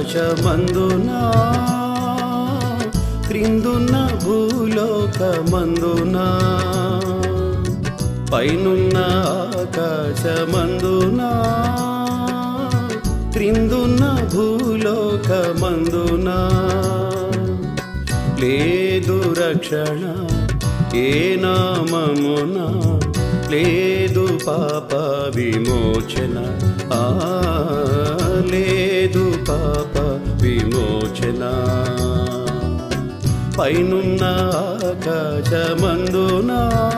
ఆకాశమందునా క్రిందున్న భూలోకమందునా పైనున్న ఆకాశమందునా క్రిందున్న భూలోకమందునా లేదు రక్షణ ఏ నామమున లేదు పాప విమోచన లేదు పాప విమోచన పైనున్న ఆకాశమందునా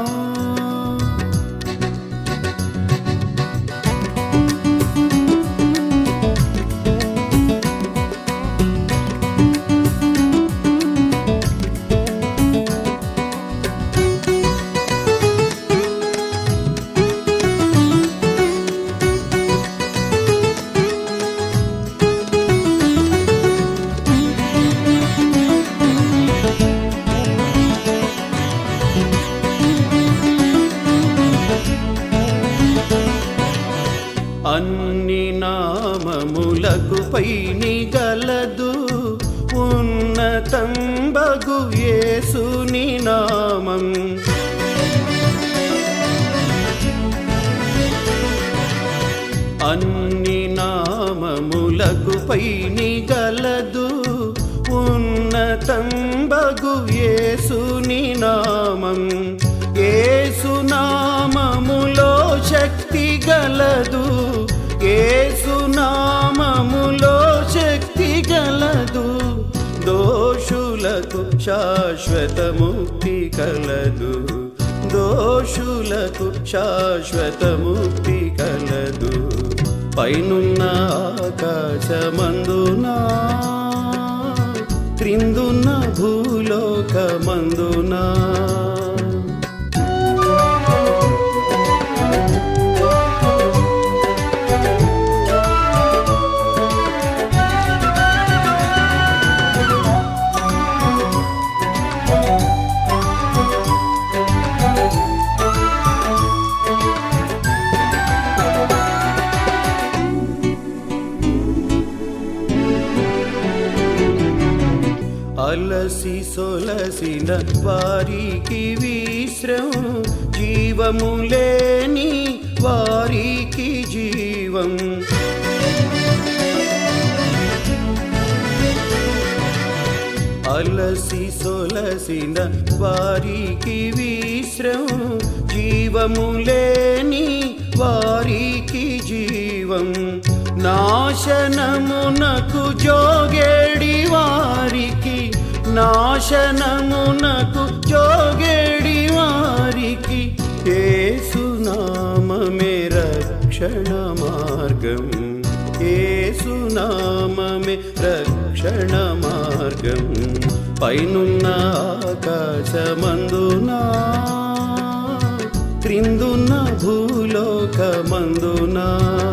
అన్ని నామములకు పైని గలదు ఉన్నతంబగు యేసుని నామం అన్ని నామములకు పైని గలదు ఉన్నతంబగు యేసుని నామం యేసు నామములో శక్తి గలదు యేసు నామములో శక్తి గలదు దోషులకు శాశ్వత ముక్తి కలదు దోషులకు శాశ్వత ముక్తి కలదు పైనున్న ఆకాశమందునా క్రిందున్న భూలోకమందునా అలసి సొలసిన వారికి విశ్రమం జీవము లేని వారికి జీవం అలసి సొలసిన వారికి విశ్రమం జీవము లేని వారికి జీవం నాశనమునకు జోగేడి వారికి నాశనమునకు జోగేడి వారికి యేసు నామమే రక్షణ మార్గం యేసు నామమే రక్షణ మార్గం పైనున్న ఆకాశమందునా క్రిందున్న భూలోకమందునా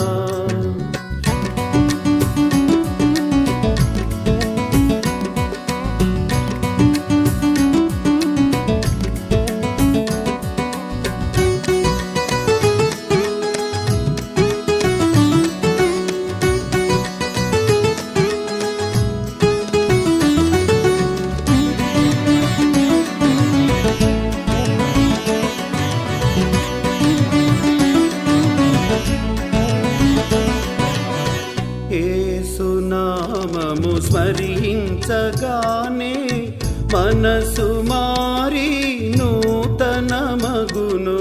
యేసు నామము స్మరించగానే మనసు మారి నూతన మగును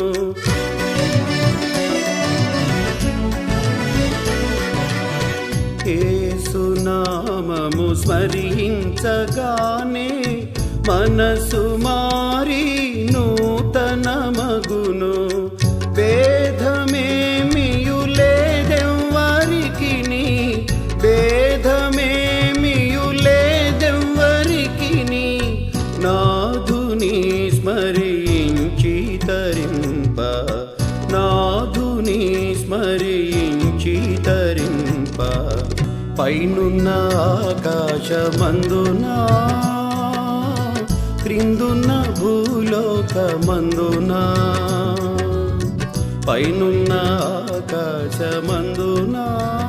యేసు నామము స్మరించగానే మనసు మారి నూతన మగును భేదమేమియు లేదెవ్వరికిని భేదమేమియు లేదెవ్వరికిని నాథుని స్మరించి తరింప నాథుని స్మరించి తరింప పైనున్న ఆకాశమందునా క్రిందున్న భూలోకమందునా పైనున్న ఆకాశమందునా